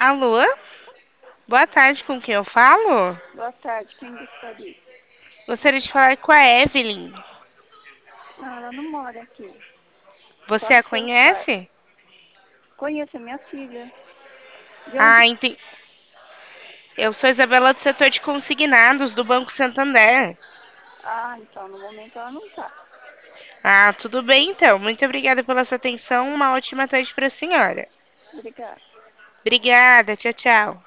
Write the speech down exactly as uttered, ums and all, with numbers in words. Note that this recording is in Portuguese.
Alô? Boa tarde, com quem eu falo? Boa tarde, quem gostaria? Gostaria de falar com a Evelyn. Não, ela não mora aqui. Você Só a nos seus pais. conhece? Conheço a minha filha. De Ah, onde? entendi. Eu sou Isabela do setor de consignados do Banco Santander. Ah, então no momento ela não tá. Ah, tudo bem então. Muito obrigada pela sua atenção. Uma ótima tarde para a senhora. Obrigada. Obrigada, tchau, tchau.